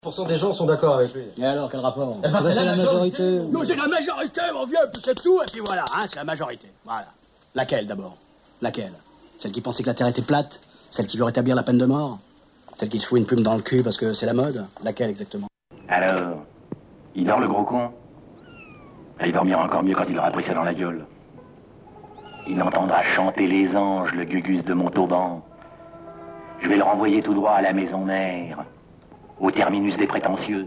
% des gens sont d'accord avec lui. Et alors, quel rapport? Eh ben, c'est la majorité. Non, c'est la majorité, mon vieux, puis c'est tout, et puis voilà, hein, c'est la majorité. Voilà. Laquelle, d'abord? Laquelle? Celle qui pensait que la Terre était plate? Celle qui veut rétablir la peine de mort? Celle qui se fout une plume dans le cul parce que c'est la mode? Laquelle, exactement? Alors, il dort le gros con? Il dormira encore mieux quand il aura pris ça dans la gueule. Il entendra chanter les anges, le gugus de Montauban. Je vais le renvoyer tout droit à la maison mère, au terminus des prétentieux.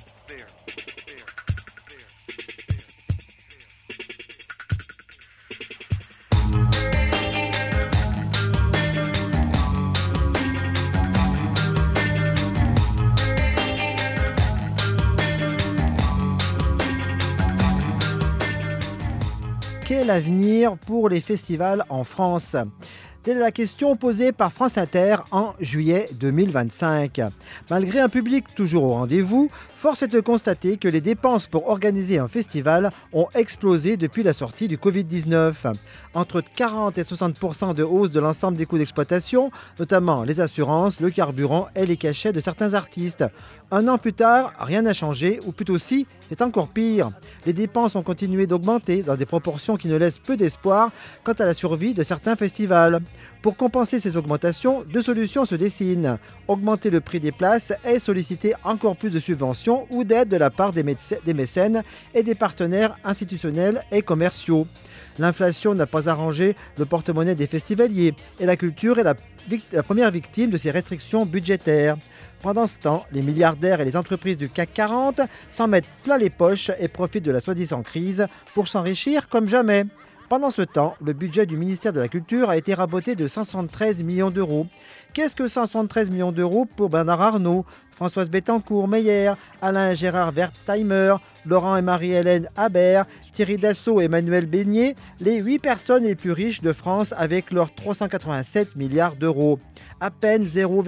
Quel avenir pour les festivals en France? Telle est la question posée par France Inter en juillet 2025. Malgré un public toujours au rendez-vous, force est de constater que les dépenses pour organiser un festival ont explosé depuis la sortie du Covid-19. Entre 40 et 60% de hausse de l'ensemble des coûts d'exploitation, notamment les assurances, le carburant et les cachets de certains artistes. Un an plus tard, rien n'a changé, ou plutôt si, c'est encore pire. Les dépenses ont continué d'augmenter dans des proportions qui ne laissent peu d'espoir quant à la survie de certains festivals. Pour compenser ces augmentations, deux solutions se dessinent. Augmenter le prix des places et solliciter encore plus de subventions ou d'aides de la part des mécènes et des partenaires institutionnels et commerciaux. L'inflation n'a pas arrangé le porte-monnaie des festivaliers et la culture est la première victime de ces restrictions budgétaires. Pendant ce temps, les milliardaires et les entreprises du CAC 40 s'en mettent plein les poches et profitent de la soi-disant crise pour s'enrichir comme jamais. Pendant ce temps, le budget du ministère de la Culture a été raboté de 173 millions d'euros. Qu'est-ce que 173 millions d'euros pour Bernard Arnault, Françoise Bettencourt-Meyer, Alain Gérard Wertheimer, Laurent et Marie-Hélène Habert, Thierry Dassault et Emmanuel Beignet, les 8 personnes les plus riches de France avec leurs 387 milliards d'euros. À peine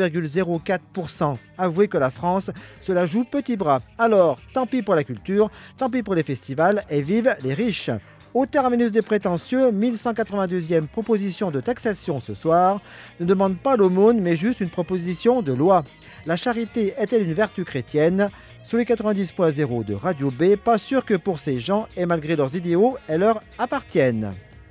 0,04%. Avouez que la France se la joue petit bras. Alors, tant pis pour la culture, tant pis pour les festivals et vive les riches. Au terminus des prétentieux, 1182e proposition de taxation ce soir ne demande pas l'aumône mais juste une proposition de loi. La charité est-elle une vertu chrétienne? Sous les 90.0 de Radio B, pas sûr que pour ces gens et malgré leurs idéaux, elles leur appartiennent.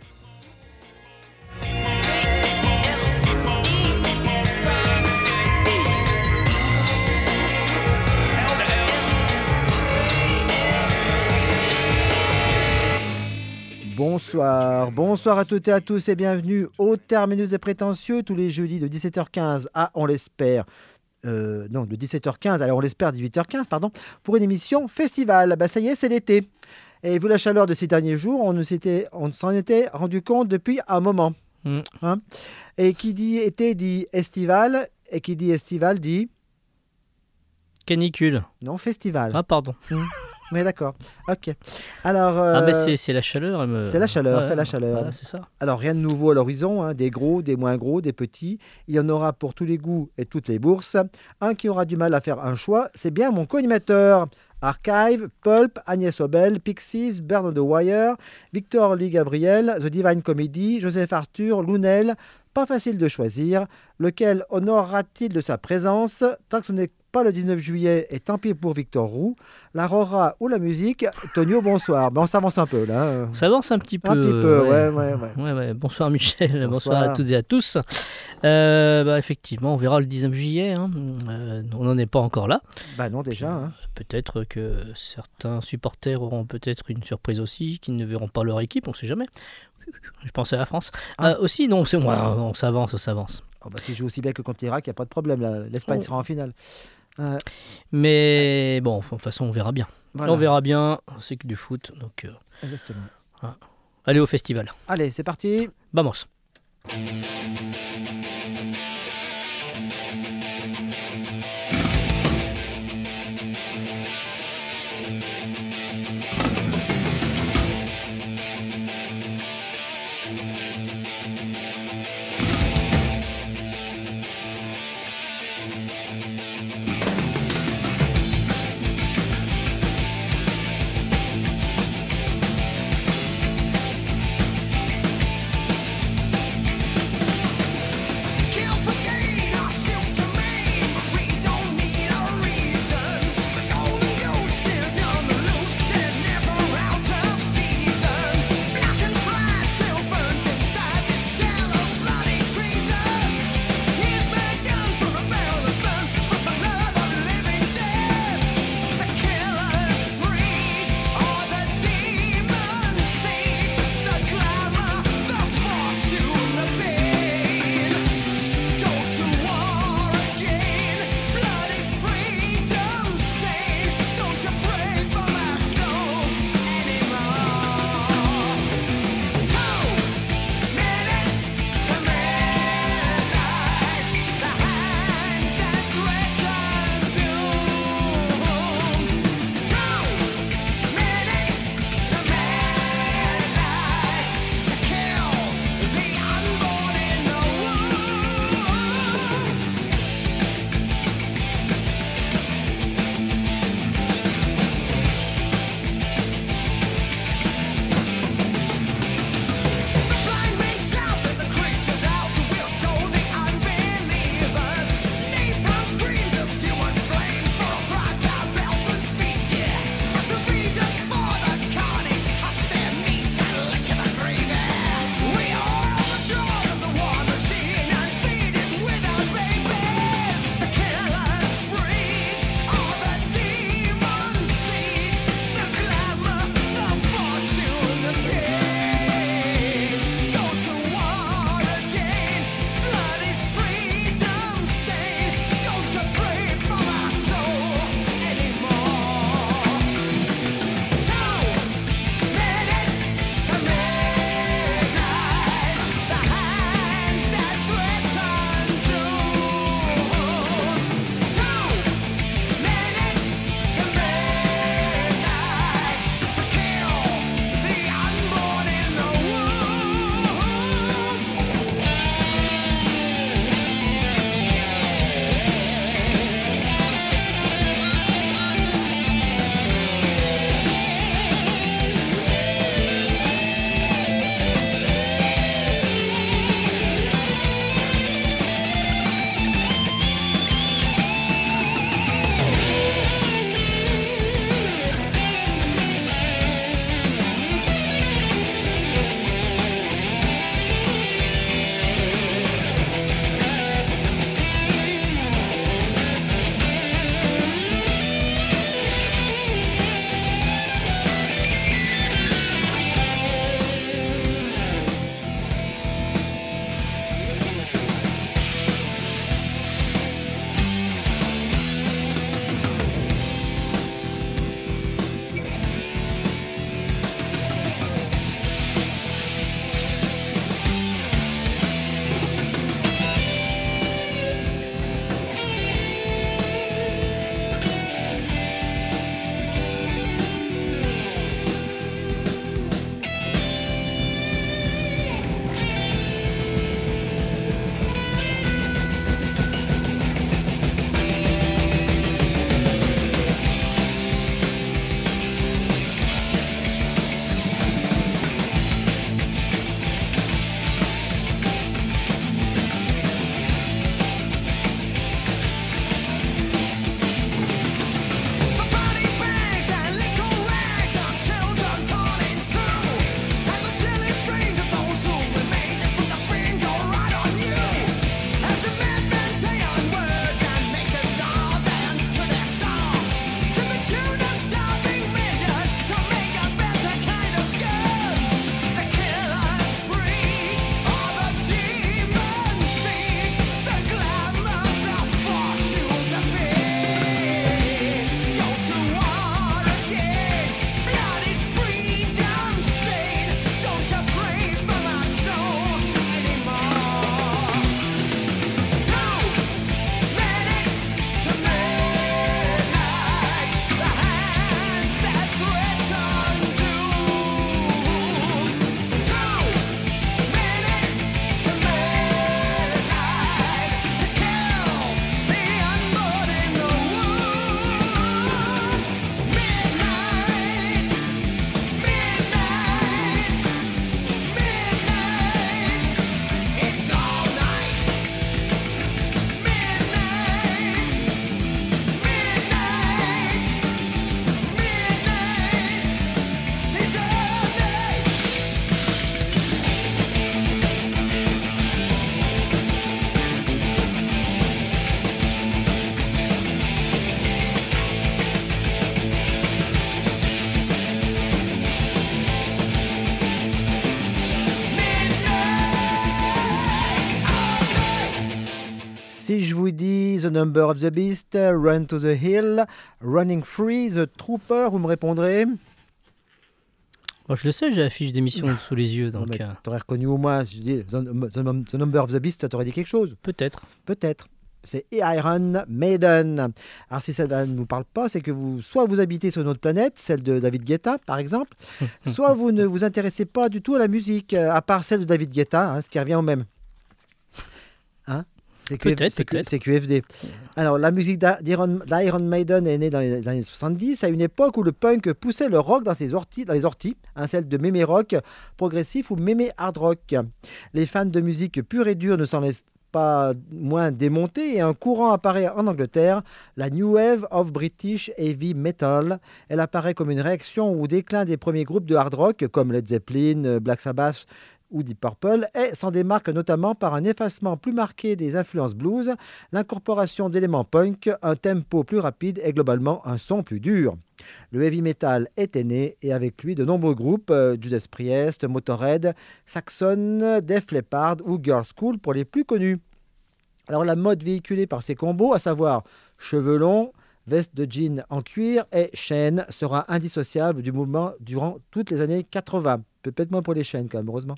Bonsoir à toutes et à tous et bienvenue au terminus des prétentieux tous les jeudis de 17h15 à, on l'espère, de 17h15 à, on l'espère, 18h15, pardon, pour une émission festival. Ça y est, c'est l'été. Et vu la chaleur de ces derniers jours, on s'en était rendu compte depuis un moment. Hein, et qui dit été dit estival, et qui dit estival dit... Canicule. Non, festival. Ah, pardon. Mais d'accord, ok. Alors, mais c'est la chaleur. C'est la chaleur, c'est la chaleur. Voilà, c'est ça. Alors, rien de nouveau à l'horizon, hein, des gros, des moins gros, des petits. Il y en aura pour tous les goûts et toutes les bourses. Un qui aura du mal à faire un choix, c'est bien mon co-animateur. Archive, Pulp, Agnès Obel, Pixies, Burn on the Wire, Victor Lee Gabriel, The Divine Comedy, Joseph Arthur, Lounel. Pas facile de choisir. Lequel honorera-t-il de sa présence tant que ce n'est pas le 19 juillet et tant pis pour Victor Roux. La Rora ou la musique. Tonio, bonsoir. On s'avance un peu là. On s'avance un petit peu. Un petit peu, ouais. Bonsoir Michel, bonsoir à toutes et à tous. Effectivement, on verra le 19 juillet. Hein. On n'en est pas encore là. Non, déjà. Hein. Peut-être que certains supporters auront peut-être une surprise aussi, qui ne verront pas leur équipe, on ne sait jamais. Je pensais à la France. Aussi, non, c'est moi, on s'avance. S'il joue aussi bien que contre l'Irak, il n'y a pas de problème. L'Espagne sera en finale. Mais bon, de toute façon, on verra bien. Voilà. On verra bien, c'est que du foot. Donc, exactement. Voilà. Allez au festival. Allez, c'est parti. Vamos. The Number of the Beast, Run to the Hill, Running Free, The Trooper, vous me répondrez? Je le sais, j'ai la fiche d'émission sous les yeux. Donc, t'aurais reconnu au moins, je dis, The Number of the Beast, ça t'aurait dit quelque chose? Peut-être. Peut-être. C'est Iron Maiden. Alors si ça ne vous parle pas, c'est que soit vous habitez sur une autre planète, celle de David Guetta par exemple, soit vous ne vous intéressez pas du tout à la musique, à part celle de David Guetta, ce qui revient au même. C'est QFD. Alors la musique d'Iron Maiden est née dans les années 70, à une époque où le punk poussait le rock dans les orties, celle de mémé rock progressif ou mémé hard rock. Les fans de musique pure et dure ne s'en laissent pas moins démontée et un courant apparaît en Angleterre, la New Wave of British Heavy Metal. Elle apparaît comme une réaction au déclin des premiers groupes de hard rock comme Led Zeppelin, Black Sabbath ou Deep Purple et s'en démarque notamment par un effacement plus marqué des influences blues, l'incorporation d'éléments punk, un tempo plus rapide et globalement un son plus dur. Le heavy metal était né et avec lui de nombreux groupes, Judas Priest, Motorhead, Saxon, Def Leppard ou Girls' School pour les plus connus. Alors la mode véhiculée par ces combos, à savoir cheveux longs, veste de jean en cuir et chaîne, sera indissociable du mouvement durant toutes les années 80. Peut-être moins pour les chaînes quand même, heureusement.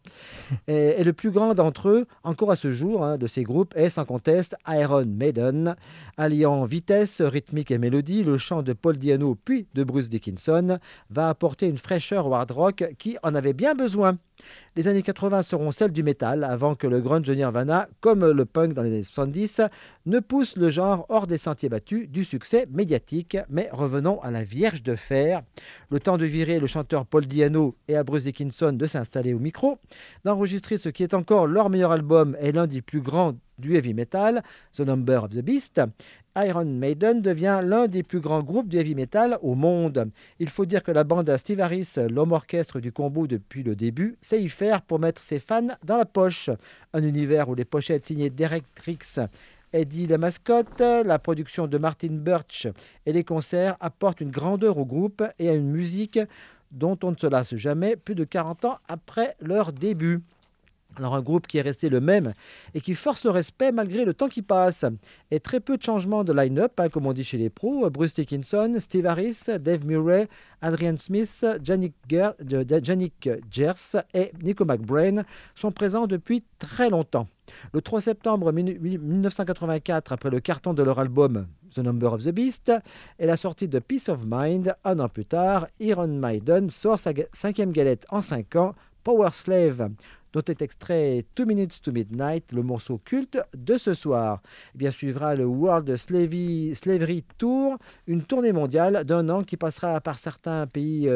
Et le plus grand d'entre eux, encore à ce jour, de ces groupes, est sans conteste Iron Maiden. Alliant vitesse, rythmique et mélodie, le chant de Paul Di'Anno puis de Bruce Dickinson va apporter une fraîcheur au hard rock qui en avait bien besoin. Les années 80 seront celles du métal, avant que le grunge Nirvana, comme le punk dans les années 70, ne pousse le genre hors des sentiers battus du succès médiatique. Mais revenons à la Vierge de Fer. Le temps de virer le chanteur Paul Di'Anno et à Bruce Dickinson de s'installer au micro, d'enregistrer ce qui est encore leur meilleur album et l'un des plus grands du heavy metal, The Number of the Beast, Iron Maiden devient l'un des plus grands groupes du heavy metal au monde. Il faut dire que la bande à Steve Harris, l'homme orchestre du combo depuis le début, sait y faire pour mettre ses fans dans la poche. Un univers où les pochettes signées Derek Trix, Eddie la mascotte, la production de Martin Birch et les concerts apportent une grandeur au groupe et à une musique dont on ne se lasse jamais plus de 40 ans après leur début. Alors un groupe qui est resté le même et qui force le respect malgré le temps qui passe. Et très peu de changements de line-up, comme on dit chez les pros. Bruce Dickinson, Steve Harris, Dave Murray, Adrian Smith, Yannick Gers et Nico McBrain sont présents depuis très longtemps. Le 3 septembre 1984, après le carton de leur album The Number of the Beast et la sortie de Peace of Mind, un an plus tard, Iron Maiden sort sa 5e galette en 5 ans, Power Slave, dont est extrait 2 Minutes to Midnight, le morceau culte de ce soir. Et bien suivra le World Slavery Tour, une tournée mondiale d'un an qui passera par certains pays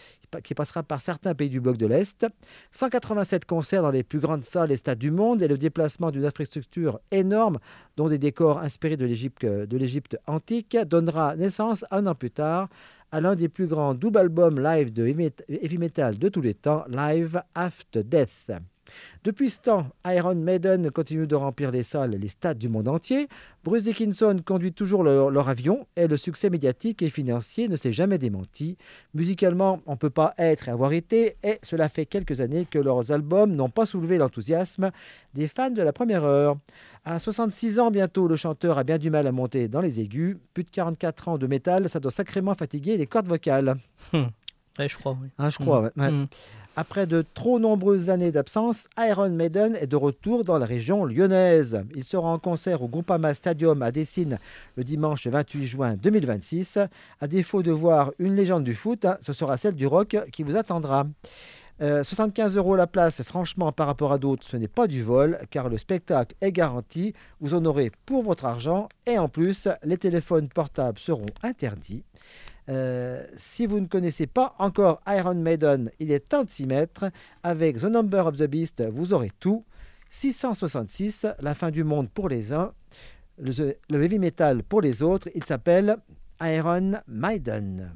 du bloc de l'Est. 187 concerts dans les plus grandes salles et stades du monde et le déplacement d'une infrastructure énorme dont des décors inspirés de l'Égypte antique donnera naissance un an plus tard à l'un des plus grands double albums live de heavy metal de tous les temps, Live After Death. Depuis ce temps, Iron Maiden continue de remplir les salles et les stades du monde entier. Bruce Dickinson conduit toujours leur avion et le succès médiatique et financier ne s'est jamais démenti. Musicalement, on ne peut pas être et avoir été et cela fait quelques années que leurs albums n'ont pas soulevé l'enthousiasme des fans de la première heure. À 66 ans bientôt, le chanteur a bien du mal à monter dans les aigus. Plus de 44 ans de métal, ça doit sacrément fatiguer les cordes vocales. Ouais, je crois, oui. Je crois, ouais. Après de trop nombreuses années d'absence, Iron Maiden est de retour dans la région lyonnaise. Il sera en concert au Groupama Stadium à Dessines le dimanche 28 juin 2026. À défaut de voir une légende du foot, ce sera celle du rock qui vous attendra. 75 € la place, franchement, par rapport à d'autres, ce n'est pas du vol, car le spectacle est garanti. Vous en aurez pour votre argent et en plus, les téléphones portables seront interdits. Si vous ne connaissez pas encore Iron Maiden, il est temps de s'y mettre. Avec The Number of the Beast, vous aurez tout. 666, la fin du monde pour les uns, le heavy metal pour les autres. Il s'appelle Iron Maiden.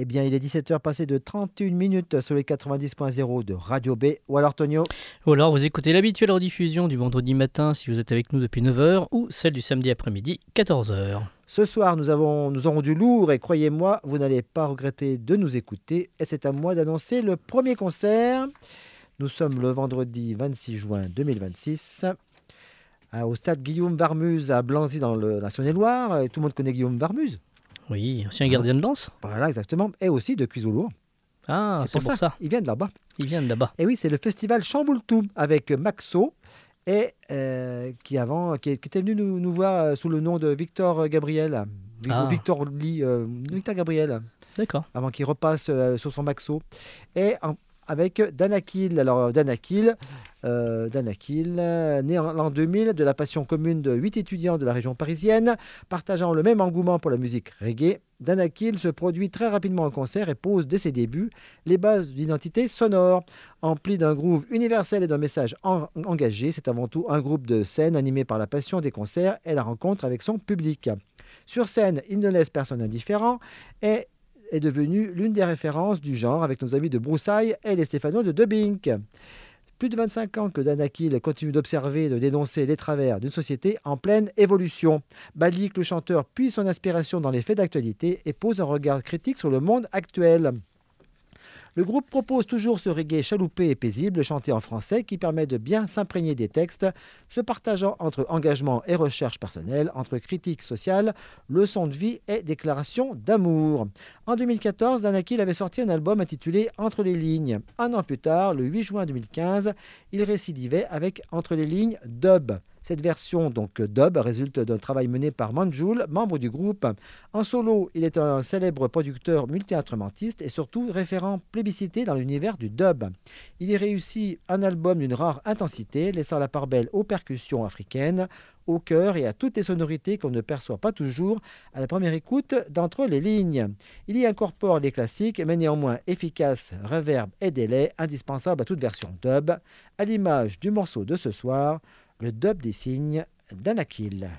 bien, il est 17h passé de 31 minutes sur les 90.0 de Radio B. Ou alors, Tonio? Ou alors, vous écoutez l'habituelle rediffusion du vendredi matin si vous êtes avec nous depuis 9h ou celle du samedi après-midi, 14h. Ce soir, nous aurons du lourd et croyez-moi, vous n'allez pas regretter de nous écouter. Et c'est à moi d'annoncer le premier concert. Nous sommes le vendredi 26 juin 2026 au stade Guillaume Varmuse à Blanzy dans la Saône-et-Loire. Et tout le monde connaît Guillaume Varmuse. Oui, ancien gardien de lance. Voilà, exactement. Et aussi de Cuiselour. Ah, c'est pour ça. Il vient de là-bas. Il vient de là-bas. Et oui, c'est le festival Chamboultou avec Maxo et qui était venu nous voir sous le nom de Victor Gabriel. Victor Gabriel. D'accord. Avant qu'il repasse sur son Maxo. Et avec Danakil. Alors Danakil, né en l'an 2000 de la passion commune de 8 étudiants de la région parisienne, partageant le même engouement pour la musique reggae, Danakil se produit très rapidement en concert et pose dès ses débuts les bases d'une identité sonore. Empli d'un groove universel et d'un message engagé, c'est avant tout un groupe de scène animé par la passion des concerts et la rencontre avec son public. Sur scène, il ne laisse personne indifférent et est devenu l'une des références du genre avec nos amis de Broussailles et les Stéphano de Dubbink. Plus de 25 ans que Danakil continue d'observer et de dénoncer les travers d'une société en pleine évolution. Balik, le chanteur, puise son inspiration dans les faits d'actualité et pose un regard critique sur le monde actuel. Le groupe propose toujours ce reggae chaloupé et paisible, chanté en français, qui permet de bien s'imprégner des textes, se partageant entre engagement et recherche personnelle, entre critique sociale, leçons de vie et déclaration d'amour. En 2014, Danakil avait sorti un album intitulé « Entre les lignes ». Un an plus tard, le 8 juin 2015, il récidivait avec « Entre les lignes Dub ». Cette version, donc dub, résulte d'un travail mené par Manjoul, membre du groupe. En solo, il est un célèbre producteur multi-instrumentiste et surtout référent plébiscité dans l'univers du dub. Il y réussit un album d'une rare intensité, laissant la part belle aux percussions africaines, au chœur et à toutes les sonorités qu'on ne perçoit pas toujours à la première écoute d'entre les lignes. Il y incorpore les classiques, mais néanmoins efficaces, reverb et délai, indispensables à toute version dub, à l'image du morceau de ce soir, le dub des signes Danakil.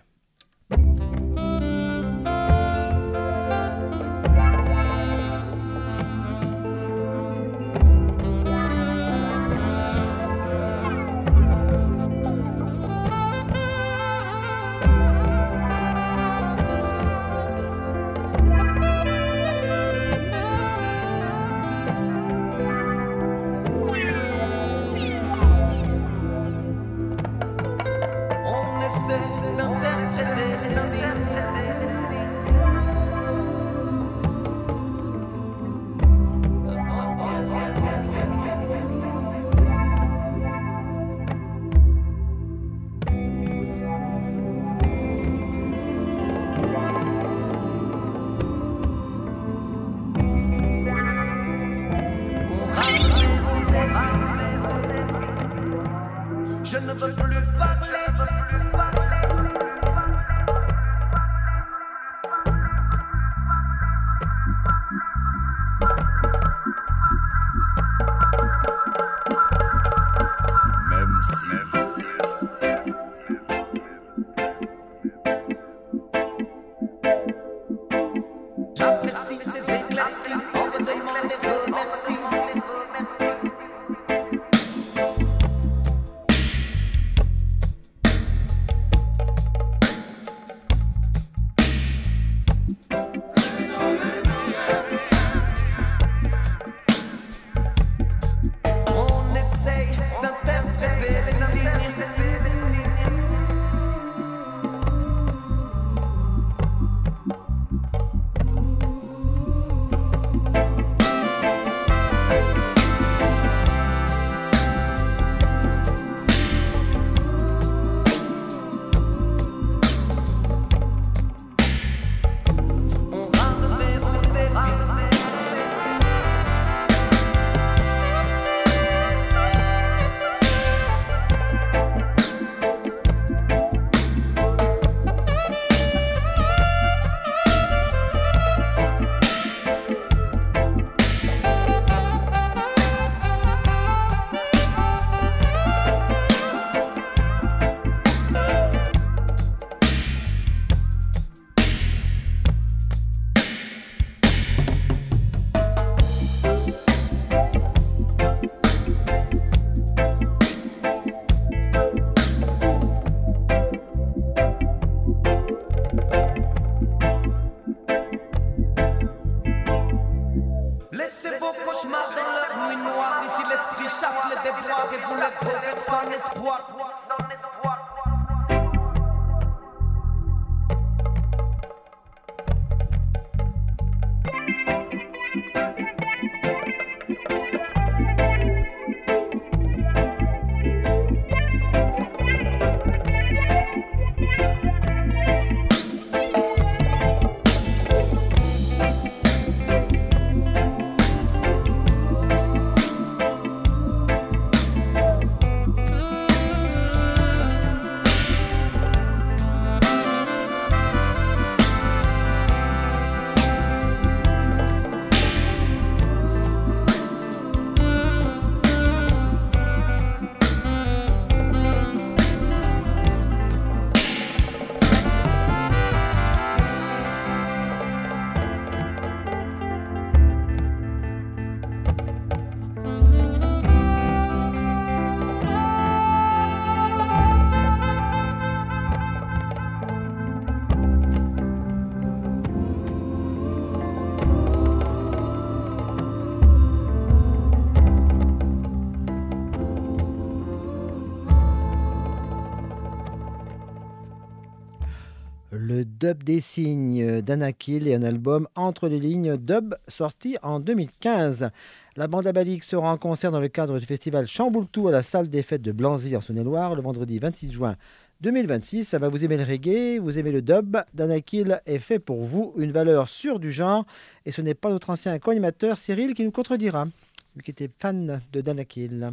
Je ne veux plus parler. Même si j'apprécie ces éclaircies, on me demande de merci. et voulait trouver son espoir. Le dub des signes d'Anakil et un album Entre les lignes dub sorti en 2015. La bande à Balik sera en concert dans le cadre du festival Chamboultou à la salle des fêtes de Blanzy en Saône-et-Loire le vendredi 26 juin 2026. Ça va, vous aimer le reggae, vous aimez le dub. D'Anakil est fait pour vous, une valeur sûre du genre. Et ce n'est pas notre ancien co-animateur Cyril qui nous contredira, lui qui était fan de D'Anakil.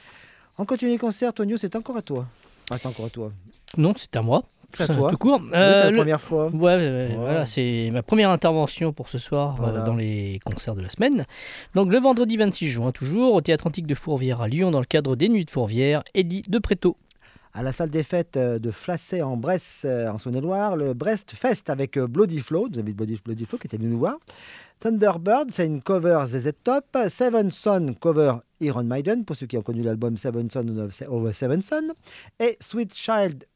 On continue les concerts, Tonio, c'est encore à toi. Ah, c'est encore à toi. Non, c'est à moi. C'est à toi. Tout court. Oui, c'est la première fois. Ouais, voilà, c'est ma première intervention pour ce soir Voilà. dans les concerts de la semaine. Donc le vendredi 26 juin, toujours, au Théâtre Antique de Fourvière à Lyon, dans le cadre des Nuits de Fourvière, Eddy de Préto. À la salle des fêtes de Flacet en Bresse, en Saône-et-Loire, le Brest Fest avec Bloody Flow, vous avez Bloody Flow qui était venu nous voir. Thunderbird, c'est une cover ZZ Top. Seven Son, cover Iron Maiden, pour ceux qui ont connu l'album Seven Son of Seven Son. Et Sweet Child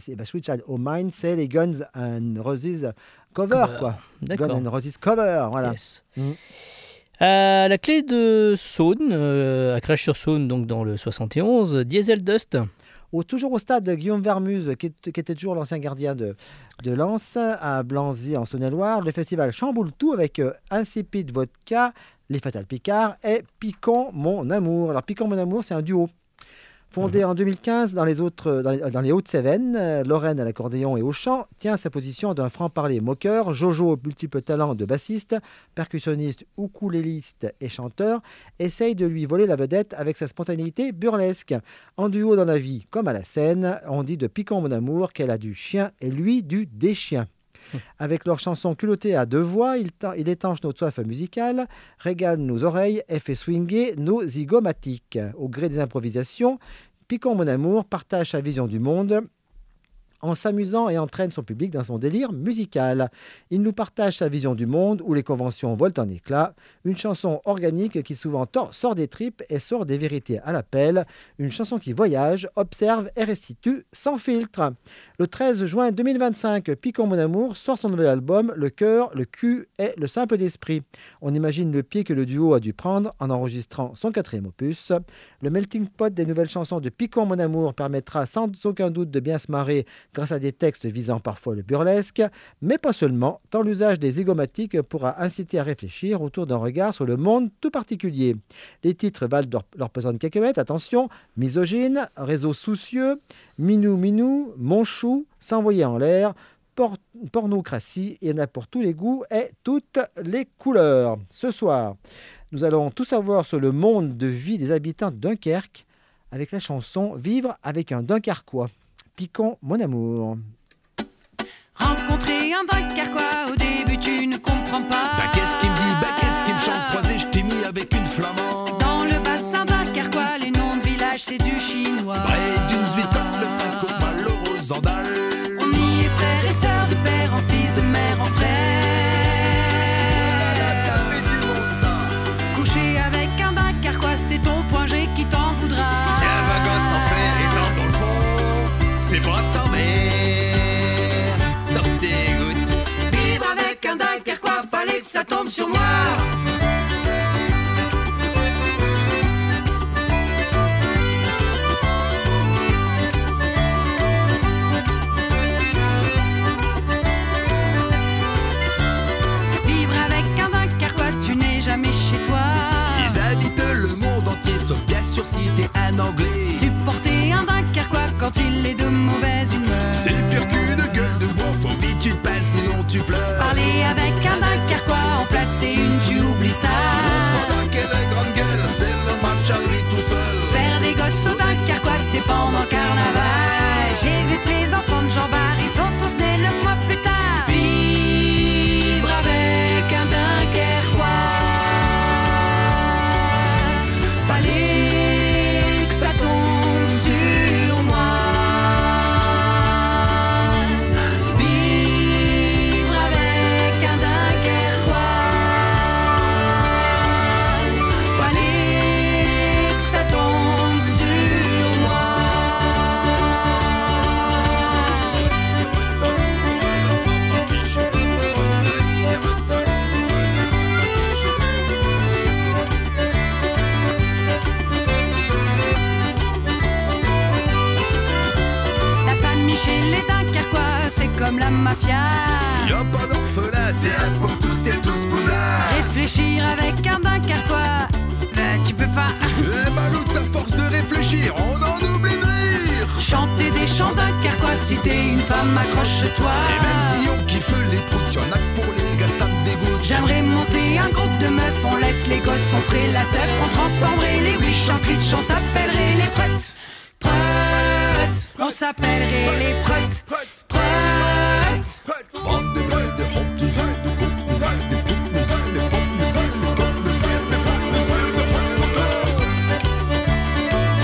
O' Mine, c'est les Guns N' Roses cover, quoi. D'accord. Guns N' Roses cover, voilà. Yes. Mm. À la clé de Saône, à Crèche-sur-Saône, donc dans le 71, Diesel Dust. Toujours au stade Guillaume Vermuse, qui était toujours l'ancien gardien de Lens, à Blanzy en Saône-et-Loire, le festival Chamboultou avec Insipid Vodka, Les Fatal Picard et Picon Mon Amour. Alors Picon Mon Amour, c'est un duo. Fondé en 2015 dans les Hautes-Cévennes, Lorraine à l'accordéon et au chant tient sa position d'un franc-parler moqueur. Jojo, multiple talent de bassiste, percussionniste, ukuléliste et chanteur, essaye de lui voler la vedette avec sa spontanéité burlesque. En duo dans la vie comme à la scène, on dit de Picon Mon Amour qu'elle a du chien et lui du déchien. Avec leur chanson culottée à deux voix, il étanche notre soif musicale, régale nos oreilles et fait swinger nos zygomatiques. Au gré des improvisations, Picon Mon Amour partage sa vision du monde en s'amusant et entraîne son public dans son délire musical. Il nous partage sa vision du monde où les conventions volent en éclats. Une chanson organique qui souvent sort des tripes et sort des vérités à l'appel. Une chanson qui voyage, observe et restitue sans filtre. Le 13 juin 2025, Picon Mon Amour sort son nouvel album Le cœur, le cul et le simple d'esprit. On imagine le pied que le duo a dû prendre en enregistrant son 4e opus. Le melting pot des nouvelles chansons de Picon Mon Amour permettra sans aucun doute de bien se marrer grâce à des textes visant parfois le burlesque, mais pas seulement, tant l'usage des zygomatiques pourra inciter à réfléchir autour d'un regard sur le monde tout particulier. Les titres valent leur pesant de cacahuètes, attention, misogyne, réseau soucieux, minou minou, mon chou, s'envoyer en l'air, pornocratie, il y en a pour tous les goûts et toutes les couleurs. Ce soir, nous allons tout savoir sur le monde de vie des habitants de Dunkerque avec la chanson Vivre avec un Dunkerquois. Picon Mon Amour. Rencontrer un Dunkerquois, au début tu ne comprends pas. Bah qu'est-ce qu'il me dit, bah qu'est-ce qu'il me chante croisé, je t'ai mis avec une flamande. Dans le bassin Dunkerquois, les noms de villages c'est du chinois. Près d'une suite comme le franco malheureux Andal. On y est frères et sœurs, de père en fils, de mère en frère. Coucher avec un Dunkerquois, c'est ton point G qui t'en voudra. Tiens ma gosse t'en fais étant dans le fond, c'est pas ta mère, t'en dégoûte. Vivre avec un Dunkerquois, fallait que ça tombe sur moi. si t'es un Anglais. Supporter un Dunkerquois quand il est de mauvaise humeur. C'est pire qu'une gueule de bois, faut vite tu te pales sinon tu pleures. Parler avec un Dunkerquois, en placer une, tu oublies ça. Pendant qu'elle a grande gueule, c'est le match à lui tout seul. Faire des gosses au Dunkerquois, c'est pendant carnaval. J'ai vu que les enfants de Jean Bar, ils sont tous nés 9 mois plus tard. Vivre avec un Dunkerquois, fallait que ça tombe sur moi. Vivre avec un Dunkerquois, fallait que ça tombe sur moi. La famille chez les Dunkerquois, c'est comme la mafia. Y'a pas d'orphelin, c'est un pour tous, c'est tous cousins. Réfléchir avec un Dunkerquois, ben tu peux pas. Eh ben nous, à force de réfléchir, on en oublie de rire. Chanter des chants Dunkerquois, si t'es une femme, accroche-toi. Et même si on kiffe les proutes, y'en a que pour les gars, ça me dégoûte. J'aimerais monter un groupe de meufs, on laisse les gosses, on ferait la teuf, on transformerait les wish en clitch, on s'appellerait les preutes. Preutes, on s'appellerait les preutes. Preutes. Bande de gueules, de pompes, tout seul, de pompes, tout seul, de pompes, tout seul, de pompes, tout seul, de pompes, tout seul, de pompes, tout seul, de pompes, tout seul.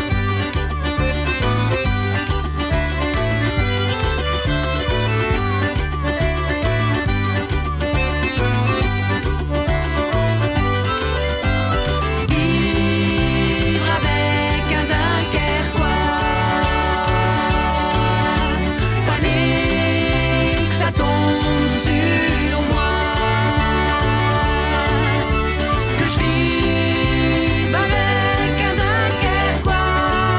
Vivre avec un Dunkerquois, fallait que ça tombe sur moi. Que je vive avec un Dunkerquois,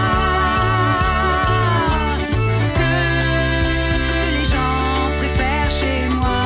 ce que les gens préfèrent chez moi.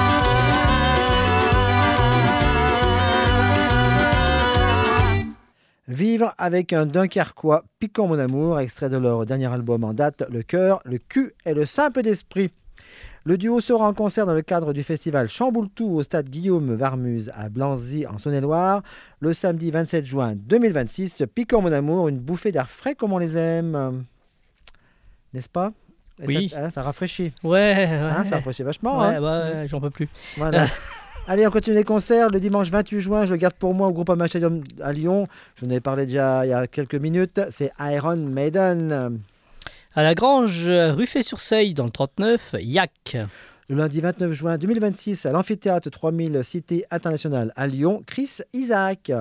Vivre avec un Dunkerquois, Piquant mon amour, extrait de leur dernier album en date, Le cœur, le cul et le simple d'esprit. Le duo sera en concert dans le cadre du festival Chamboule-Tout au stade Guillaume Varmuse à Blanzy en Saône-et-Loire le samedi 27 juin 2026. Piquant mon amour, une bouffée d'air frais comme on les aime. N'est-ce pas? Et Oui. ça rafraîchit. Ouais, Hein, ça rafraîchit vachement. ouais, hein. ouais, j'en peux plus. Voilà. Allez, on continue les concerts. Le dimanche 28 juin, je le garde pour moi au Groupama Stadium à Lyon. Je vous en ai parlé déjà il y a quelques minutes. C'est Iron Maiden. À la Grange, Ruffet-sur-Seille, dans le 39, Yak. Le lundi 29 juin 2026, à l'amphithéâtre 3000 Cité Internationale à Lyon, Chris Isaac.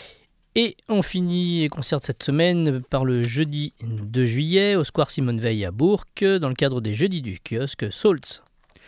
Et on finit les concerts de cette semaine par le jeudi 2 juillet au Square Simone Veil à Bourg, dans le cadre des Jeudis du kiosque Salts.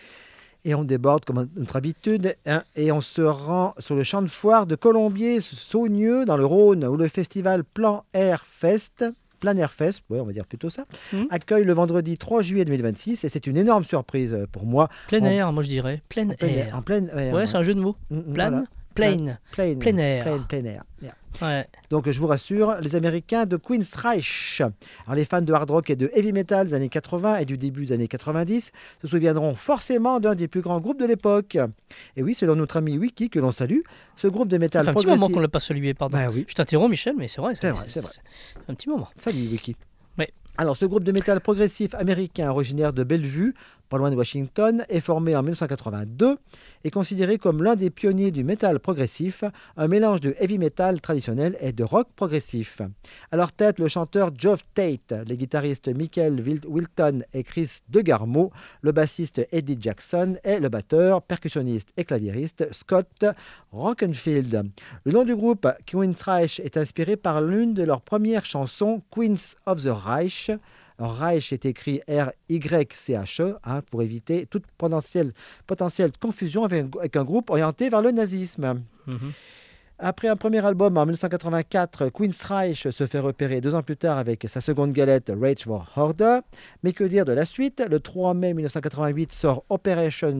Et on déborde comme à notre habitude hein, et on se rend sur le champ de foire de Colombier-Saunieux dans le Rhône où le festival Plein Air Fest, ouais, on va dire plutôt ça, accueille le vendredi 3 juillet 2026 et c'est une énorme surprise pour moi. Plein air, moi je dirais. Plein air. En plein air. Ouais, c'est un jeu de mots. Plein, voilà. plein air. Plein air. Yeah. Ouais. Donc je vous rassure, les Américains de Queensryche. Alors les fans de hard rock et de heavy metal des années 80 et du début des années 90 se souviendront forcément d'un des plus grands groupes de l'époque. Et oui, selon notre ami Wiki que l'on salue, ce groupe de métal Ça fait un petit progressif. moment qu'on ne l'a pas salué, pardon. Bah oui. Je t'interromps Michel, mais c'est vrai. C'est vrai. Un petit moment. Salut Wiki. Ouais. Alors ce groupe de métal progressif américain originaire de Bellevue, pas loin de Washington, est formé en 1982 et considéré comme l'un des pionniers du métal progressif, un mélange de heavy metal traditionnel et de rock progressif. À leur tête, le chanteur Geoff Tate, les guitaristes Michael Wilton et Chris DeGarmo, le bassiste Eddie Jackson et le batteur, percussionniste et claviériste Scott Rockenfield. Le nom du groupe, Queensryche, est inspiré par l'une de leurs premières chansons, Queens of the Reich. Reich est écrit R-Y-C-H-E pour éviter toute potentielle confusion avec un groupe orienté vers le nazisme. Après un premier album en 1984, Queensryche se fait repérer 2 ans plus tard avec sa seconde galette Rage for Order. Mais que dire de la suite? Le 3 mai 1988 sort Operation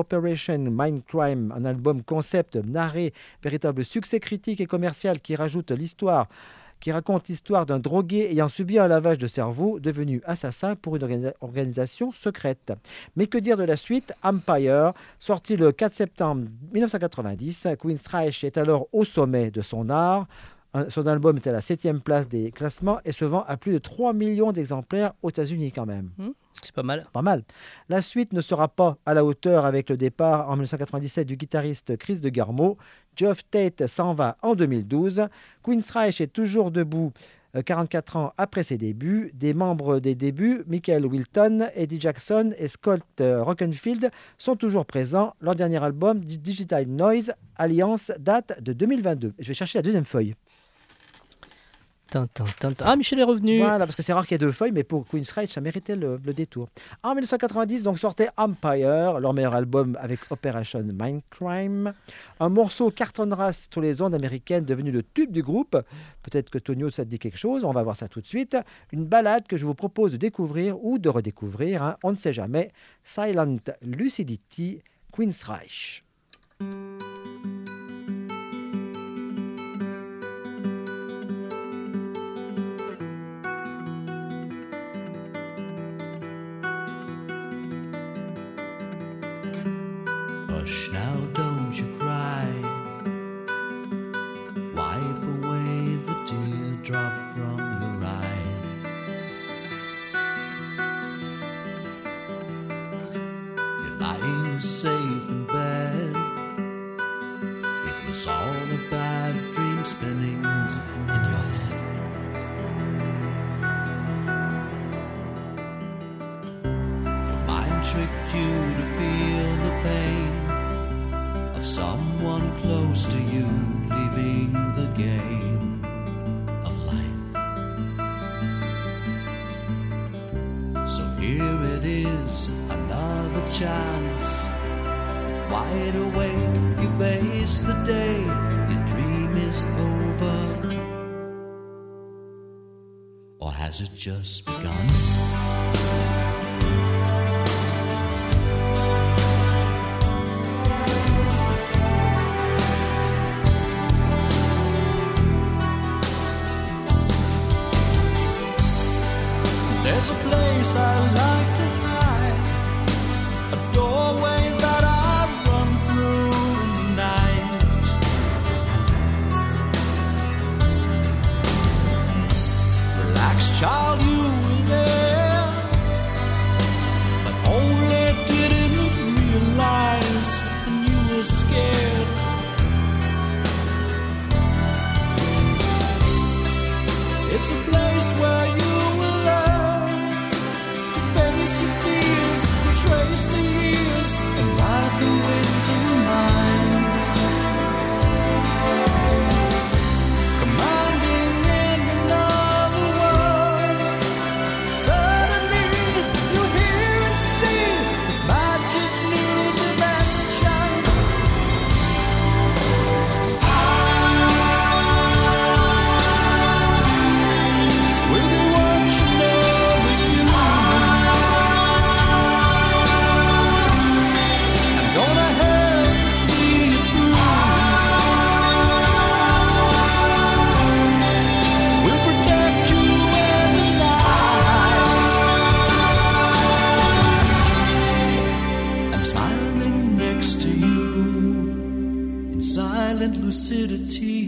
Mindcrime, un album concept narré, véritable succès critique et commercial qui rajoute l'histoire qui raconte l'histoire d'un drogué ayant subi un lavage de cerveau, devenu assassin pour une organisation secrète. Mais que dire de la suite? Empire, sorti le 4 septembre 1990, Queensrÿche est alors au sommet de son art. Son album est à la 7e place des classements et se vend à plus de 3 millions d'exemplaires aux États-Unis quand même. C'est pas mal. Pas mal. La suite ne sera pas à la hauteur avec le départ en 1997 du guitariste Chris DeGarmo. Geoff Tate s'en va en 2012. Queensrÿche est toujours debout 44 ans après ses débuts. Des membres des débuts, Michael Wilton, Eddie Jackson et Scott Rockenfield, sont toujours présents. Leur dernier album, Digital Noise Alliance, date de 2022. Je vais chercher la deuxième feuille. Ah, Michel est revenu. Voilà, parce que c'est rare qu'il y ait 2 feuilles, mais pour Queensrÿche, ça méritait le détour. En 1990, donc, sortait Empire, leur meilleur album avec Operation Mindcrime. Un morceau cartonnera sur les ondes américaines, devenu le tube du groupe. Peut-être que Tonio, ça te dit quelque chose, on va voir ça tout de suite. Une balade que je vous propose de découvrir ou de redécouvrir, hein, on ne sait jamais. Silent Lucidity, Queensrÿche. Hush now, don't you cry. Wipe away the teardrop from your eye. You're lying safe in bed. It was all a bad dream spinning in your head. Your mind tricked you to feel the pain of someone close to you leaving the game of life. So here it is, another chance. Wide awake, you face the day, your dream is over. Or has it just begun? There's a place I like to hide, a doorway that I run through in the night. Relax, child, you were there, but only didn't realize when you were scared. It's a place where you will learn to face your fears, trace the years, and ride the winds of your mind. Commanding in another world, suddenly you hear and see this magic new dimension. We'll be watching over you. I'm gonna help you see it through. We'll protect you in the night. I'm smiling next to you in silent lucidity.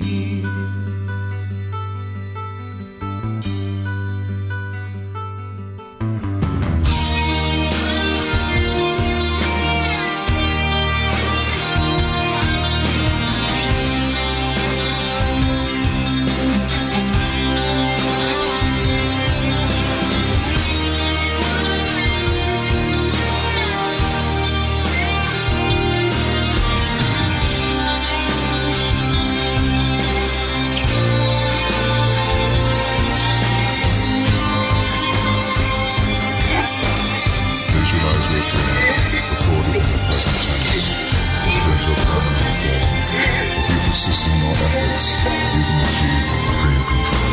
Visualize your dream, recorded in the present tense, put it into a permanent form. If you persist in your efforts, you can achieve dream control.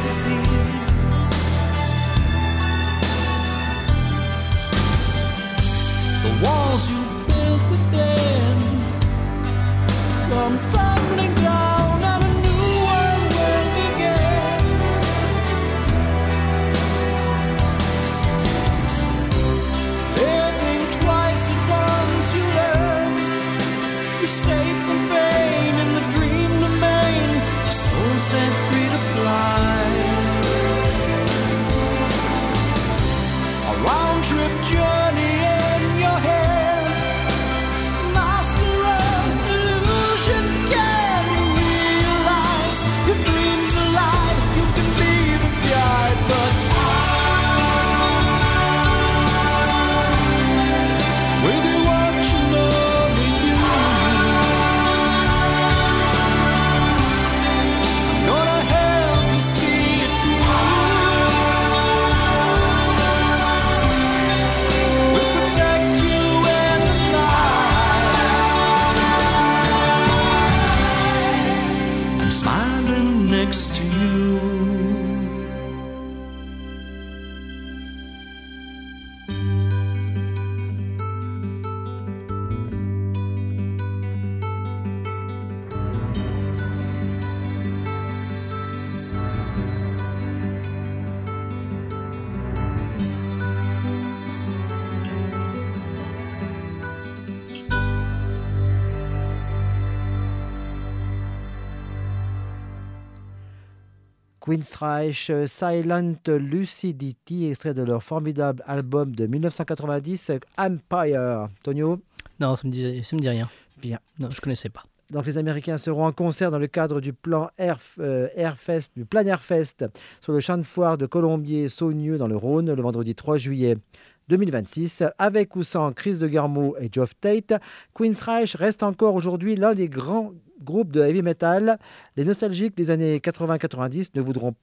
ecstasy. The walls you built within come tumbling down and a new world will begin. Living twice at once you learn. You're safe from pain and the dream remain. Your soul set free to fly. A round trip journey in your head. Master of illusion, can you realize your dreams alive? You can be the guide, but we'll be watching over you. I'm gonna help you see it through. We'll protect you in the night. I'm smiling next to you. Queensryche, Silent Lucidity, extrait de leur formidable album de 1990, Empire. Tonio? Non, ça me dit rien. Bien. Non, je connaissais pas. Donc les Américains seront en concert dans le cadre du plan Airfest, du Plan Airfest sur le champ de foire de Colombier-Saunieux dans le Rhône le vendredi 3 juillet 2026. Avec ou sans Chris de Garmo et Geoff Tate, Queensryche reste encore aujourd'hui l'un des grands groupes de heavy metal. Les nostalgiques des années 80-90 ne voudront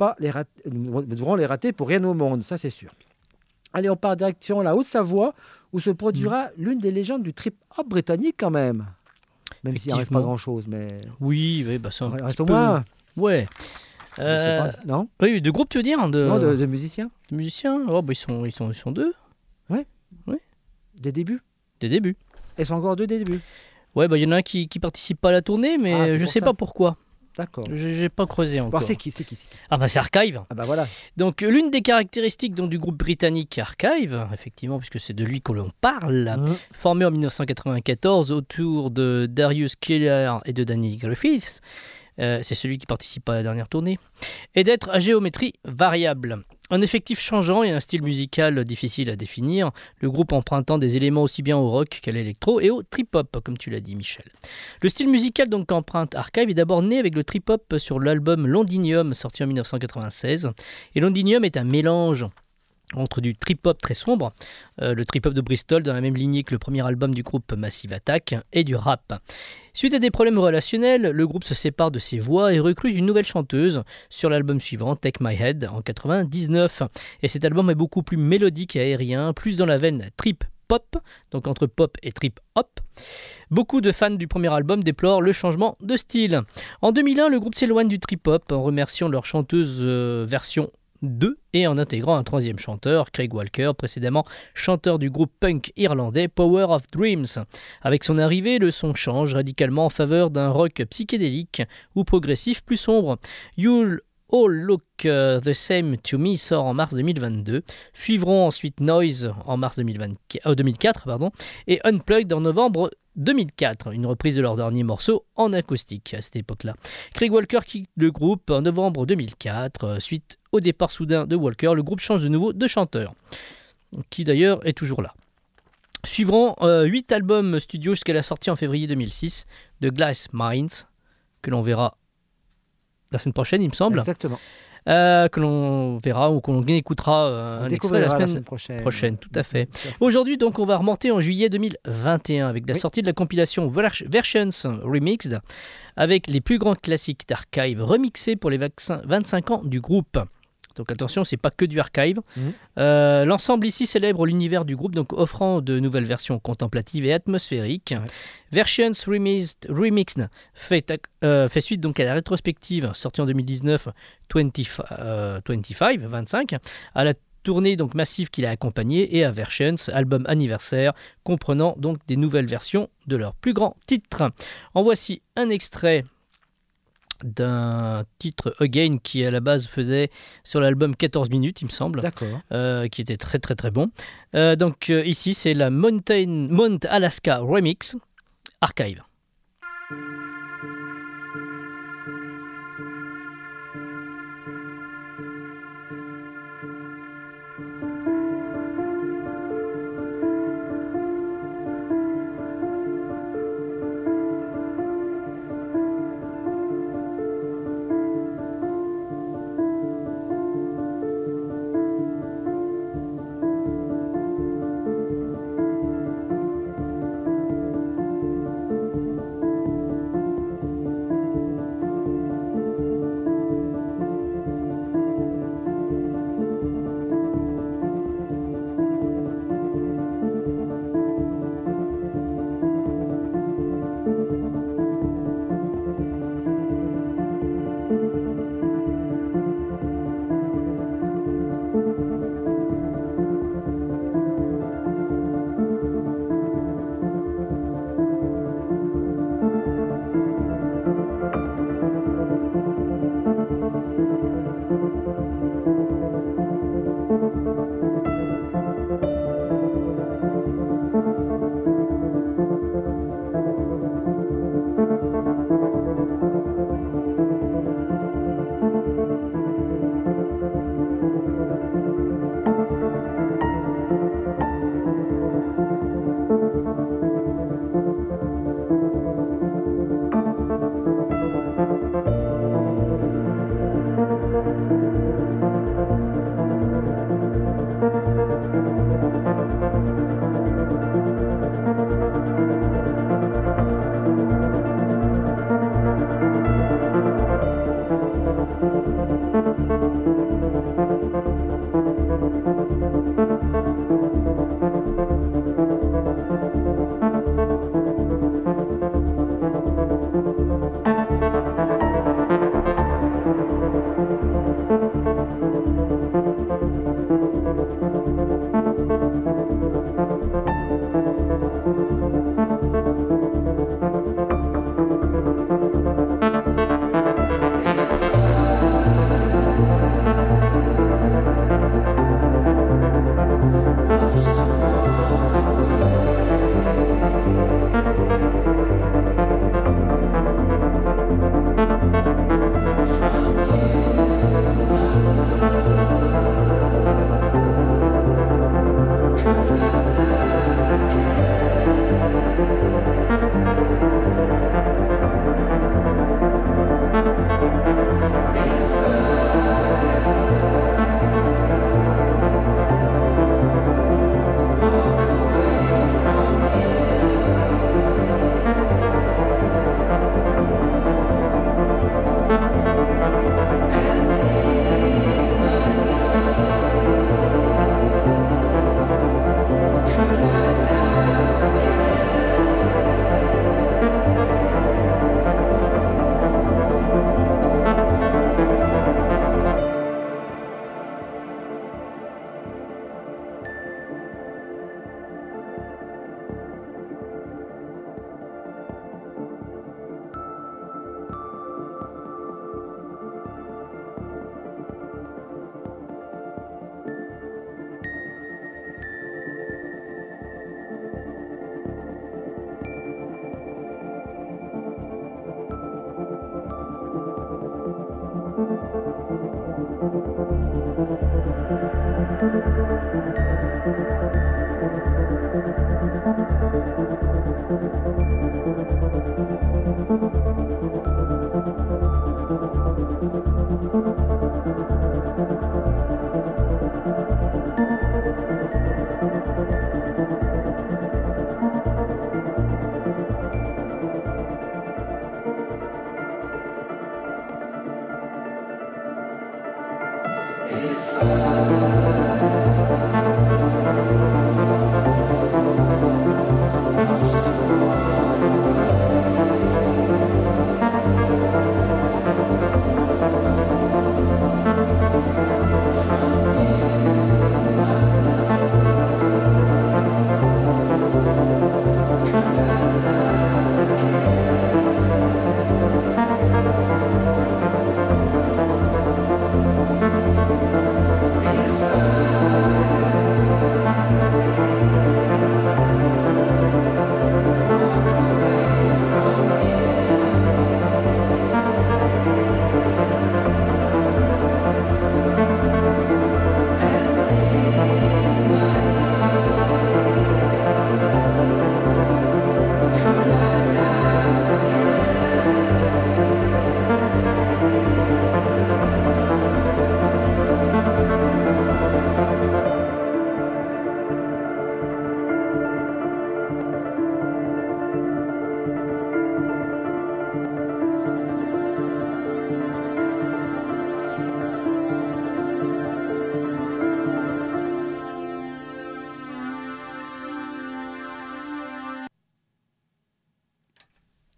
les rater pour rien au monde, ça c'est sûr. Allez, on part direction la Haute-Savoie où se produira l'une des légendes du trip-hop britannique quand même. Même s'il ne reste pas grand-chose, mais... Oui, bah ça reste au moins. Ouais. Je sais pas, non? Oui, de groupe tu veux dire? Non, de musiciens. De musiciens? Oh, bah ils sont deux. Ouais. Oui. Des débuts. Ils sont encore deux des débuts. Ouais, bah il y en a un qui participe pas à la tournée, mais je sais pas pourquoi. D'accord. J'ai pas creusé encore. Alors, c'est qui? Ah bah c'est Archive. Ah bah voilà. Donc l'une des caractéristiques du groupe britannique Archive, effectivement, puisque c'est de lui que l'on parle, formé en 1994 autour de Darius Keeler et de Danny Griffiths, c'est celui qui participe à la dernière tournée, est d'être à géométrie variable. Un effectif changeant et un style musical difficile à définir, le groupe empruntant des éléments aussi bien au rock qu'à l'électro et au trip-hop, comme tu l'as dit Michel. Le style musical donc qu'emprunte Archive est d'abord né avec le trip-hop sur l'album Londinium, sorti en 1996. Et Londinium est un mélange entre du trip-hop très sombre, le trip-hop de Bristol dans la même lignée que le premier album du groupe Massive Attack, et du rap. Suite à des problèmes relationnels, le groupe se sépare de ses voix et recrute une nouvelle chanteuse sur l'album suivant, Take My Head, en 1999. Et cet album est beaucoup plus mélodique et aérien, plus dans la veine trip-pop, donc entre pop et trip-hop. Beaucoup de fans du premier album déplorent le changement de style. En 2001, le groupe s'éloigne du trip-hop en remerciant leur chanteuse version 2 et en intégrant un troisième chanteur, Craig Walker, précédemment chanteur du groupe punk irlandais Power of Dreams. Avec son arrivée, le son change radicalement en faveur d'un rock psychédélique ou progressif plus sombre. You'll All Look the Same to Me sort en mars 2022. Suivront ensuite Noise en mars 2004 et Unplugged en novembre 2004, une reprise de leur dernier morceau en acoustique à cette époque-là. Craig Walker quitte le groupe en novembre 2004. Suite au départ soudain de Walker, le groupe change de nouveau de chanteur, qui d'ailleurs est toujours là. Suivront 8 albums studio jusqu'à la sortie en février 2006 de Glass Minds, que l'on verra la semaine prochaine, il me semble. Exactement. Que l'on verra ou qu'on écoutera un extrait la semaine prochaine. Tout à fait. Aujourd'hui, donc, on va remonter en juillet 2021 avec la sortie de la compilation Versions Remixed avec les plus grands classiques d'Archive remixés pour les 25 ans du groupe. Donc attention, c'est pas que du archive. L'ensemble ici célèbre l'univers du groupe, donc offrant de nouvelles versions contemplatives et atmosphériques. Versions Remixed fait suite donc à la rétrospective sortie en 2019, 25, à la tournée donc massive qui l'a accompagnée, et à Versions, album anniversaire comprenant donc des nouvelles versions de leurs plus grands titres. En voici un extrait d'un titre Again qui à la base faisait sur l'album 14 minutes, il me semble. D'accord. Qui était très très très bon. Donc ici c'est la Mount Alaska Remix Archive.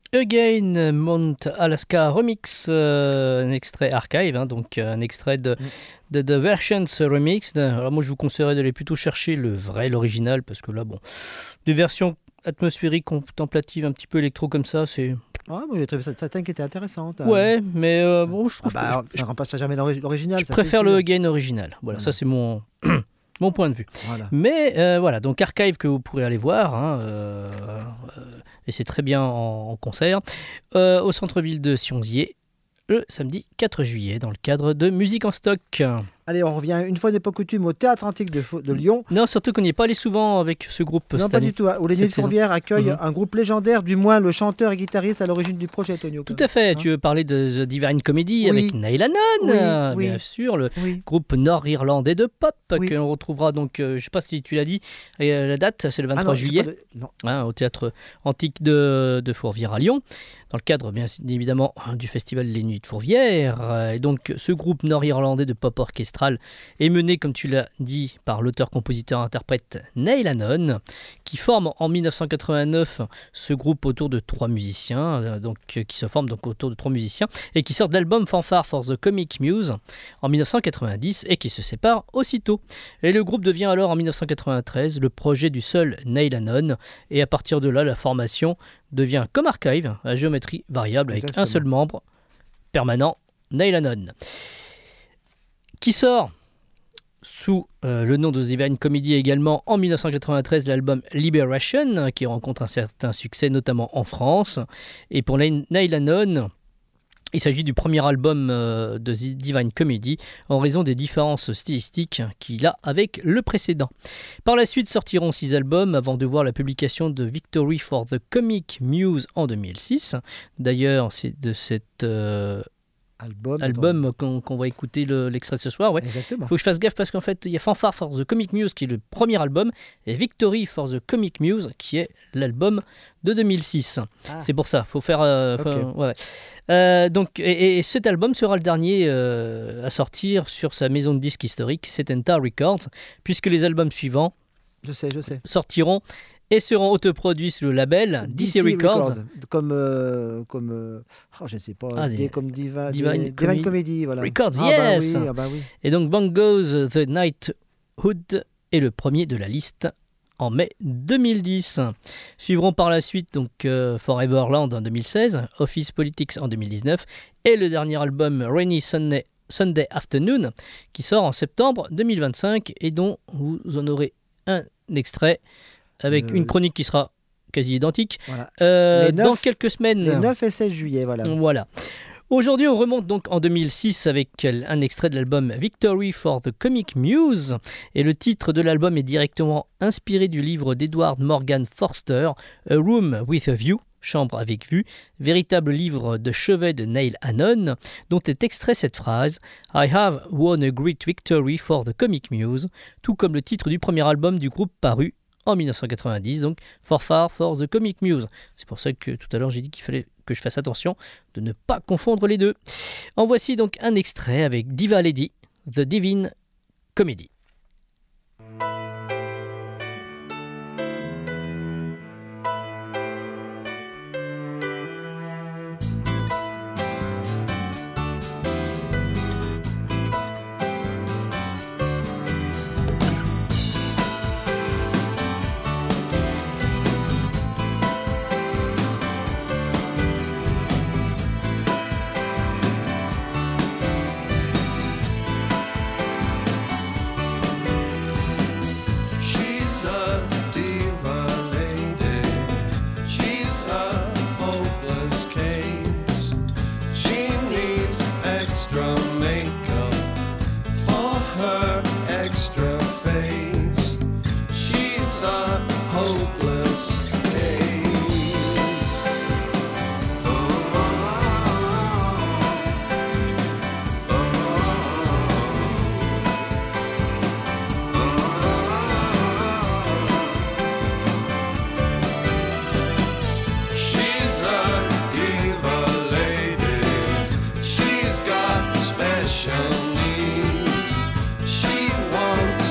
Again, Mount Alaska Remix, un extrait archive, hein, donc un extrait de The Versions Remix. Alors moi je vous conseillerais d'aller plutôt chercher l'original, parce que là, bon, des versions atmosphériques, contemplatives, un petit peu électro comme ça, c'est... Ah, moi j'ai trouvé ça qui était intéressante. Ouais, mais bon, je trouve ça ne remplace jamais l'original. Je préfère le Again original. Voilà, ça c'est mon... mon point de vue. Voilà. Mais voilà, donc Archive que vous pourrez aller voir, hein, et c'est très bien en concert, au centre-ville de Sionzier, le samedi 4 juillet, dans le cadre de Musique en stock. Allez, on revient une fois n'est pas coutume au Théâtre Antique de Lyon. Non, surtout qu'on n'y est pas allé souvent avec ce groupe. Non, pas du tout. Où les Nuits Fourvières accueillent un groupe légendaire, du moins le chanteur et guitariste à l'origine du projet, Tonio. Tout à fait. Tu veux parler de The Divine Comedy avec Neil Hannon, bien sûr, le groupe nord-irlandais de pop que l'on retrouvera donc, je ne sais pas si tu l'as dit, la date, c'est le 23 juillet, au Théâtre Antique de Fourvière à Lyon, dans le cadre bien évidemment du festival Les Nuits de Fourvière. Et donc ce groupe nord-irlandais de pop orchestral est mené, comme tu l'as dit, par l'auteur-compositeur-interprète Neil Hannon, qui forme en 1989 ce groupe autour de 3 musiciens, qui se forme donc autour de 3 musiciens, et qui sort de l'album Fanfare for the Comic Muse en 1990 et qui se sépare aussitôt. Et le groupe devient alors en 1993 le projet du seul Neil Hannon, et à partir de là, la formation devient comme Archive, à géométrie variable, avec un seul membre permanent, Neil Hannon, qui sort sous le nom de The Divine Comedy également en 1993 l'album Liberation, qui rencontre un certain succès notamment en France. Et pour Neil Hannon, il s'agit du premier album de The Divine Comedy en raison des différences stylistiques qu'il a avec le précédent. Par la suite sortiront 6 albums avant de voir la publication de Victory for the Comic Muse en 2006. D'ailleurs, c'est de cet album qu'on va écouter l'extrait de ce soir. Ouais. Il faut que je fasse gaffe parce qu'en fait, il y a Fanfare for the Comic Muse qui est le premier album et Victory for the Comic Muse qui est l'album de 2006. C'est pour ça, faut faire... donc, et cet album sera le dernier à sortir sur sa maison de disques historique, Setenta Records, puisque les albums suivants sortiront et seront autoproduits sur le label DC Records. Comme je ne sais pas, comme Divine Comedy. Voilà. Records, yes. Oui. Et donc Bangos The Knighthood est le premier de la liste en mai 2010. Suivront par la suite donc Foreverland en 2016, Office Politics en 2019 et le dernier album Rainy Sunday Afternoon qui sort en septembre 2025 et dont vous en aurez un extrait avec une chronique qui sera quasi identique dans quelques semaines. Les 9 et 16 juillet, voilà. Aujourd'hui, on remonte donc en 2006 avec un extrait de l'album Victory for the Comic Muse. Et le titre de l'album est directement inspiré du livre d'Edward Morgan Forster, A Room with a View, Chambre avec vue, véritable livre de chevet de Neil Hannon, dont est extrait cette phrase « I have won a great victory for the Comic Muse », tout comme le titre du premier album du groupe paru en 1990, donc Fanfare for the Comic Muse. C'est pour ça que tout à l'heure j'ai dit qu'il fallait que je fasse attention de ne pas confondre les deux. En voici donc un extrait avec Diva Lady, The Divine Comedy. She wants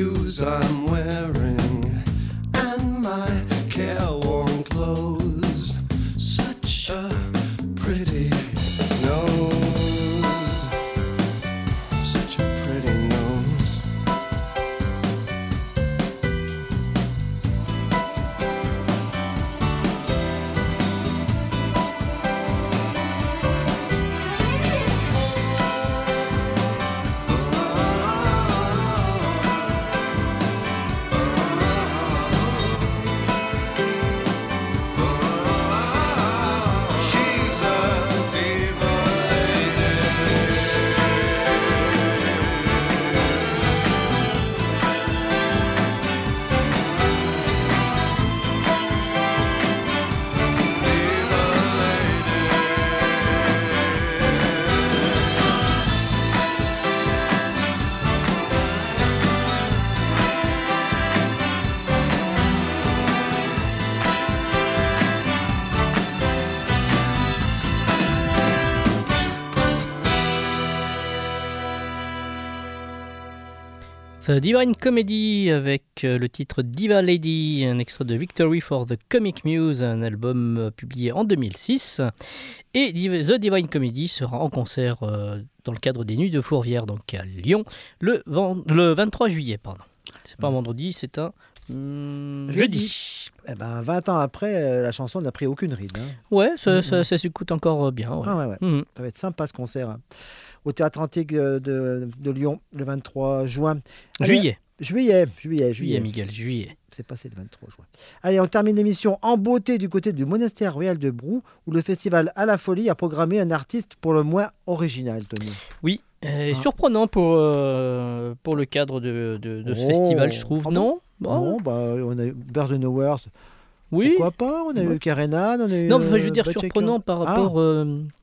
shoes I'm wearing and my careworn clothes. Such a pretty nose, such a pretty nose. She's a diva The Divine Comedy avec le titre Diva Lady, un extrait de Victory for the Comic Muse, un album publié en 2006. Et The Divine Comedy sera en concert dans le cadre des Nuits de Fourvière, donc à Lyon, le 23 juillet. Pardon. C'est pas un vendredi, c'est un jeudi. Eh ben, 20 ans après, la chanson n'a pris aucune ride. Hein. Ouais, ça s'écoute encore bien. Ouais. Ah ouais. Mhm. Ça va être sympa ce concert. Hein. Au Théâtre Antique de Lyon, le 23 juin. Allez, Juillet, Miguel, juillet. C'est passé le 23 juin. Allez, on termine l'émission en beauté du côté du monastère royal de Brou, où le festival À la Folie a programmé un artiste pour le moins original, Tony. Oui, surprenant pour le cadre de ce festival, je trouve. Non, Non, on a eu Bird Nowhere. Oui. Pourquoi pas? On a eu Karenan, on a eu. Non, je veux dire Butch surprenant Aker. par rapport.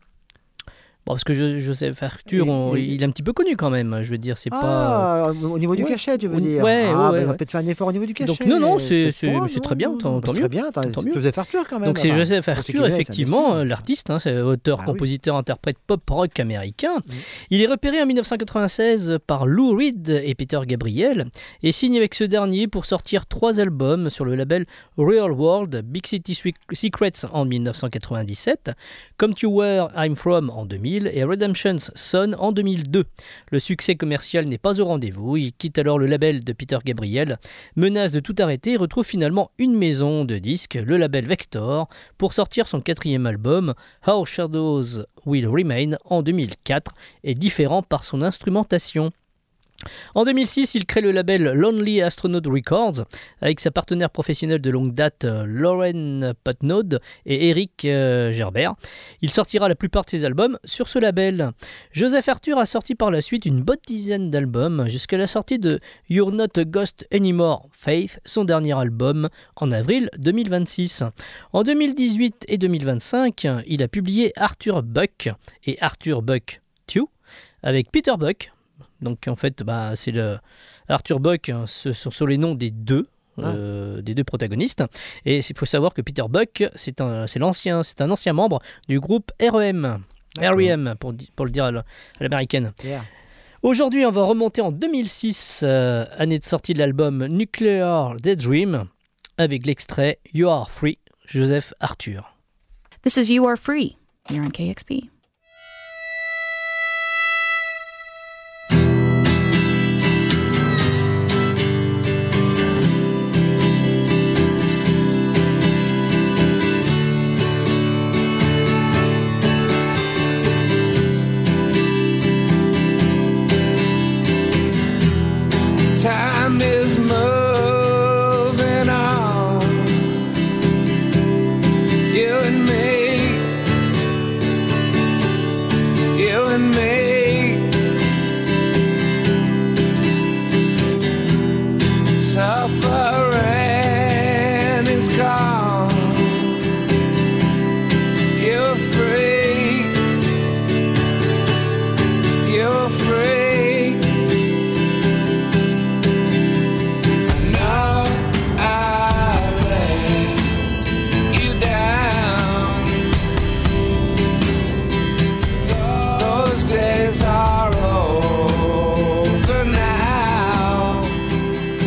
Parce que Joseph Arthur, il est un petit peu connu quand même. Je veux dire, c'est pas. Au niveau du cachet, tu veux dire? Ouais, on peut te faire un effort au niveau du cachet. Donc, non, c'est très bien, tant mieux. Très bien, tant mieux. Joseph Arthur quand même. Donc, c'est Joseph Arthur, effectivement, c'est l'artiste, hein, c'est auteur, compositeur, interprète pop-rock américain. Il est repéré en 1996 par Lou Reed et Peter Gabriel et signe avec ce dernier pour sortir 3 albums sur le label Real World, Big City Secrets en 1997, Come to Where I'm From en 2000 et Redemption's Son en 2002. Le succès commercial n'est pas au rendez-vous. Il quitte alors le label de Peter Gabriel, menace de tout arrêter et retrouve finalement une maison de disques, le label Vector, pour sortir son 4e album, How Shadows Will Remain, en 2004, et différent par son instrumentation. En 2006, il crée le label Lonely Astronaut Records avec sa partenaire professionnelle de longue date Lauren Patnaud et Eric Gerbert. Il sortira la plupart de ses albums sur ce label. Joseph Arthur a sorti par la suite une bonne dizaine d'albums jusqu'à la sortie de You're Not a Ghost Anymore, Faith, son dernier album, en avril 2026. En 2018 et 2025, il a publié Arthur Buck et Arthur Buck 2 avec Peter Buck. Donc en fait, c'est le Arthur Buck, ce sont les noms des deux protagonistes. Et il faut savoir que Peter Buck, c'est un ancien membre du groupe R.E.M. R.E.M. pour le dire à l'américaine. Yeah. Aujourd'hui, on va remonter en 2006, année de sortie de l'album Nuclear Daydream, avec l'extrait You Are Free, Joseph Arthur. This is You Are Free. You're on KXP. Time is moving on. You and me, you and me. Suffering is gone. You're free. You're free. No, I let you down. Those days are over now.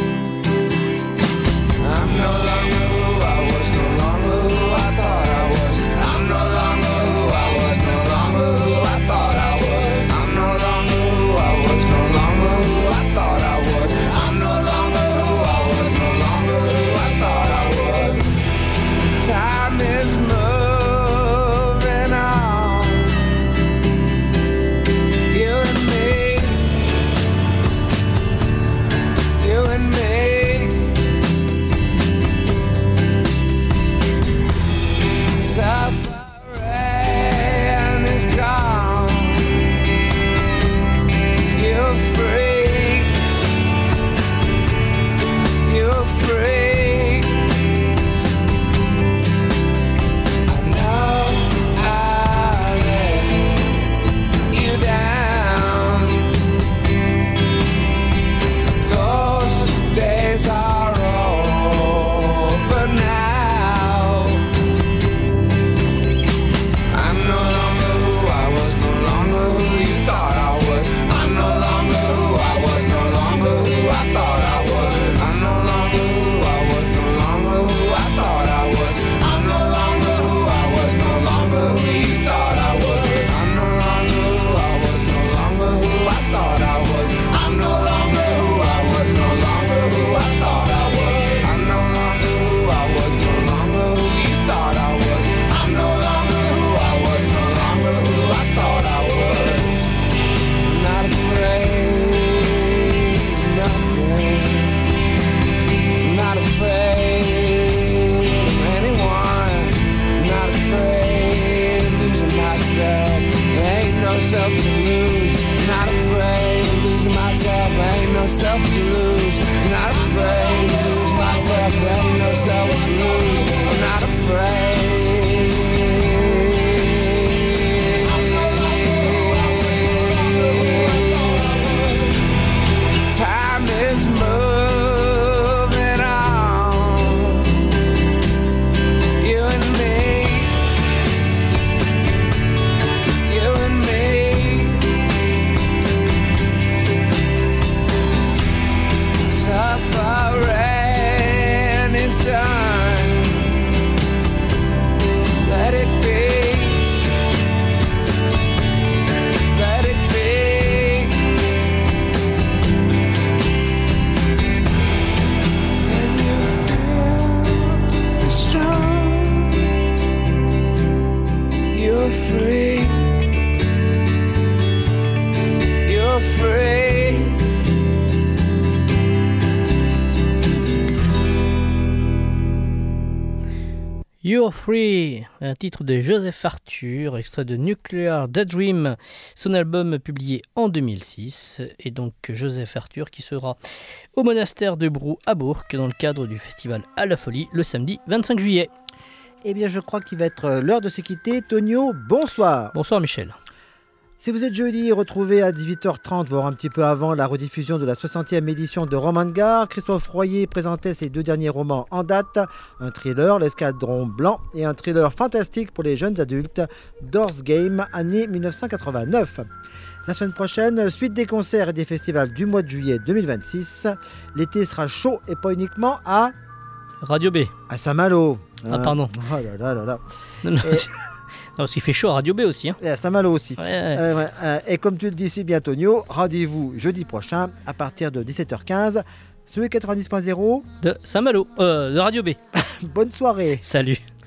far and it's done. Let it be. Let it be. When you feel strong, you're free. You're free. You're Free, un titre de Joseph Arthur, extrait de Nuclear Daydream, son album publié en 2006. Et donc Joseph Arthur qui sera au monastère de Brou à Bourg dans le cadre du festival À la Folie le samedi 25 juillet. Eh bien, je crois qu'il va être l'heure de se quitter. Tonio, bonsoir. Bonsoir Michel. Si vous êtes jeudi, retrouvez à 18h30, voire un petit peu avant, la rediffusion de la 60e édition de Roman de Gare. Christophe Royer présentait ses 2 derniers romans en date, un thriller, L'Escadron Blanc, et un thriller fantastique pour les jeunes adultes, Doors Game, année 1989. La semaine prochaine, suite des concerts et des festivals du mois de juillet 2026. L'été sera chaud et pas uniquement à... Radio B. À Saint-Malo. Ah pardon. Oh là là là là. Non, non, non, parce qu'il fait chaud à Radio B aussi. Hein. Et à Saint-Malo aussi. Ouais. Et comme tu le dis si bien, Tonio, rendez-vous jeudi prochain à partir de 17h15 sur le 90.0 de Saint-Malo, de Radio B. Bonne soirée. Salut.